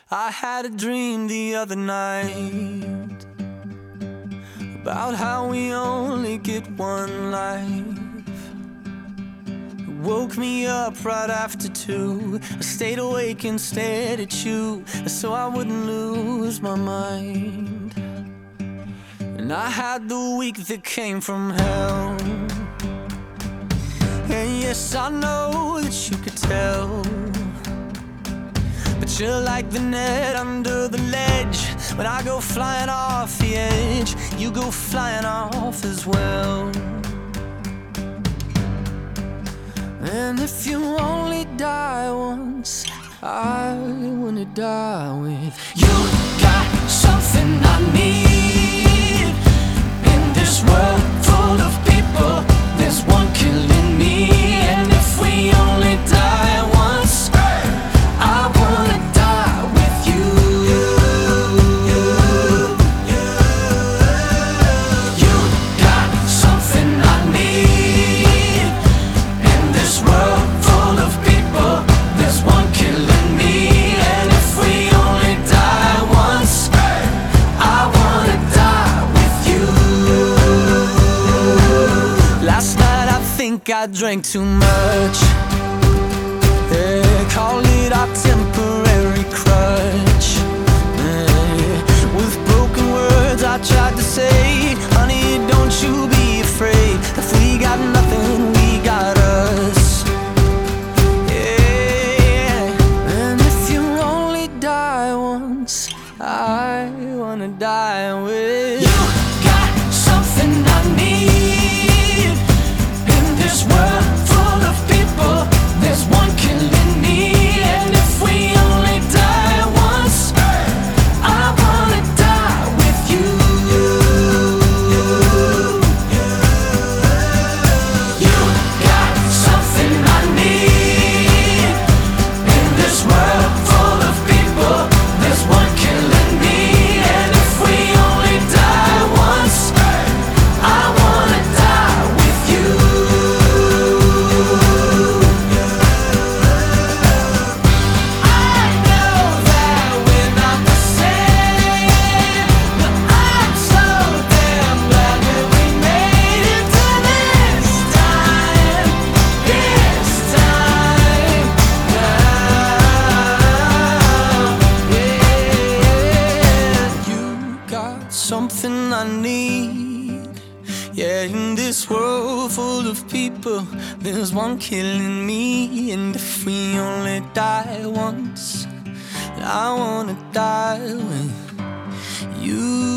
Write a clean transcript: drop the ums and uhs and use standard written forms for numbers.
I had a dream the other night about how we only get one life. It woke me up right after 2. I stayed awake and stared at you so I wouldn't lose my mind. And I had the week that came from hell. And yes, I know that you could tell, but you're like the net under the ledge. When I go flying off the edge, you go flying off as well. And if you only die once, I wanna die with you. Got something I need. In this world full of people, there's one killing me. And if we only die once, I wanna die with you. You got something I need. In this world full of people, there's one killing me. And if we only die once, I wanna die with you. Last night I think I drank too much. Yeah, call it our temporary crutch. Yeah, with broken words I tried to say, honey, don't you be afraid. If we got nothing, we got us. Yeah, and if you only die once, I wanna die with you. Got something I need. In this world full of people, there's one killing me. And if we only die once, I wanna die with you. You got something I need. In this world full of people, there's one killing me. And if we only die once, I wanna die with you. I know that we're not the same, but I'm so damn glad that we made it to this time now. Yeah, you got something I need. Yeah, in this world full of people, there's one killing me. And if we only die once, I wanna die with you.